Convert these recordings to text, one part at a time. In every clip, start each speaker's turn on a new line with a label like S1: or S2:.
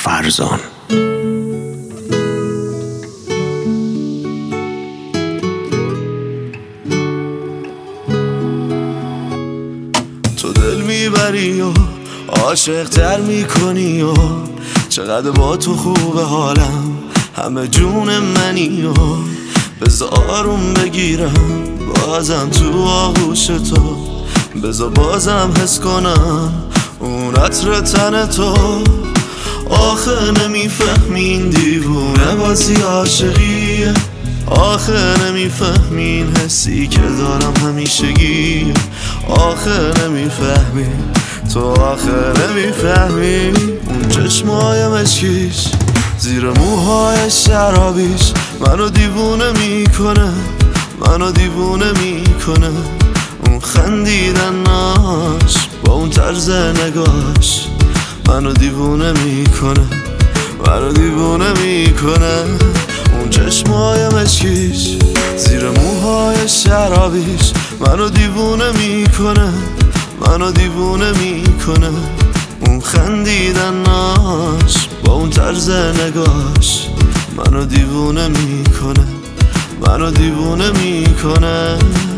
S1: فرزان.
S2: تو دل میبری و عاشق تر میکنی و چقدر با تو خوبه حالم، همه جون منی و بذارم بگیرم بازم تو آغوش تو، بذار بازم حس کنم اون عطر تن تو. آخه نمیفهمین دیوونه بازی عاشقیه، آخه نمیفهمین حسی که دارم همیشگی، آخه نمیفهمین تو، آخه نمیفهمین اون چشمای مشکیش زیر موهای شرابیش منو دیوونه میکنه، منو دیوونه میکنه. اون خندیدناش با اون طرز نگاش منو دیوونه میکنه، منو دیوونه میکنه. اون چشمای مشکیش زیر موهای شرابیش منو دیوونه میکنه، منو دیوونه میکنه. اون خندیدناش با اون طرز نگاش منو دیوونه میکنه، منو دیوونه میکنه.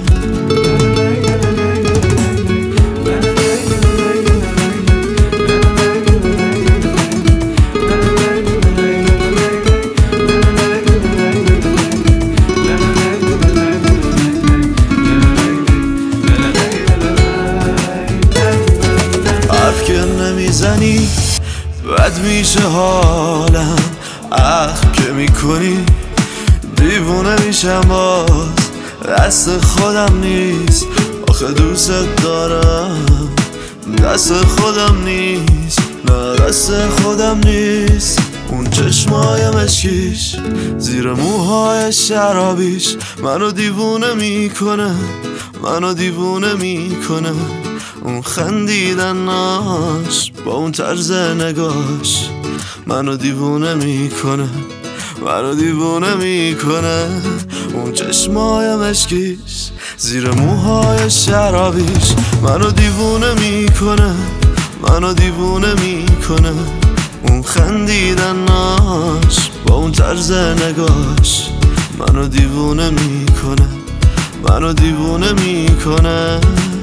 S2: حرف که نمیزنی بد میشه حالم، عقل که میکنی دیوونه میشم باز. دست خودم نیست آخه دوست دارم، دست خودم نیست، نه دست خودم نیست. اون چشمای مشکیش زیر موهای شرابیش منو دیوونه میکنه، منو دیوونه میکنه. اون خندیدناش با اون طرز نگاش منو دیوونه میکنه، منو دیوونه میکنه. اون چشمای مشکیش زیر موهای شرابیش منو دیوونه میکنه، منو دیوونه میکنه. اون خندیدناش با اون طرز نگاش منو دیوونه میکنه، منو دیوونه میکنه.